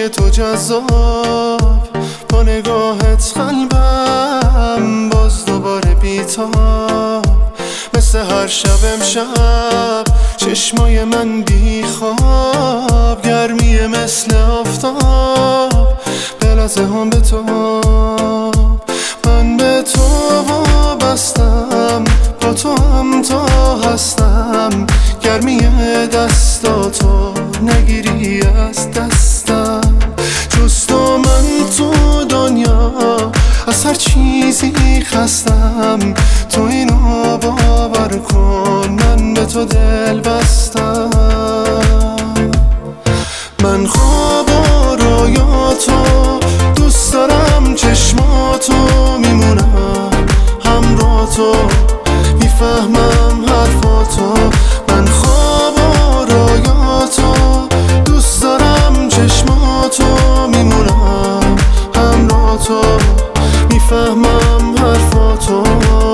چشمای تو جذاب، با نگاهت قلبم باز دوباره بیتاب. مثل هر شب امشب چشمای من بی خواب، گرمیه مثل آفتاب به لحظه هم به تو. من به تو وابستم، با تو هم تا هستم، گرمیه دستاتو نگیری از دستم. جز تو من تو دنیا از هر چیزی خستم، تو اینو باور کن من به تو دل بستم. من خواب و رویاتو دوست دارم، چشماتو میمونم همراه تو، میفهمم حرفاتو. من خواب و رویاتو دوست دارم، چشماتو میمونم همراه تو، میفهمم حرفاتو.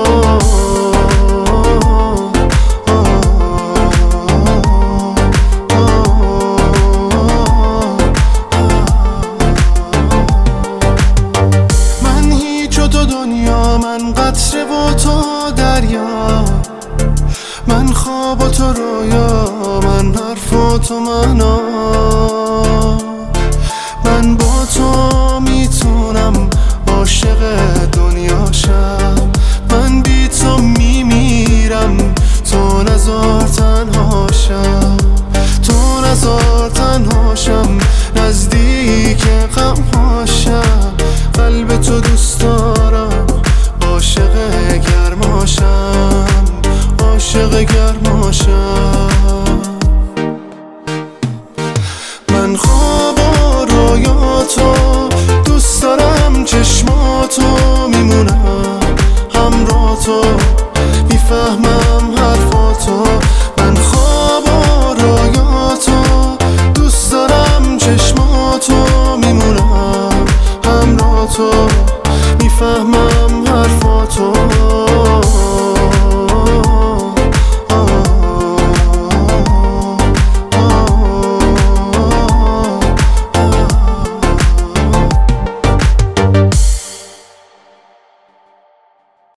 من هیچ و تو دنیا، من قطره و تو دریا، من خواب و تو رویا، من حرف و تو معنا. من با تو میتونم عاشق دنیا شم، من بی تو میمیرم، تو نذار تنها شم، تو نذار تنها شم، نزدیک غم هاشم. قلب تو دوست دارم، عاشق گرماشم، عاشق گرماشم. من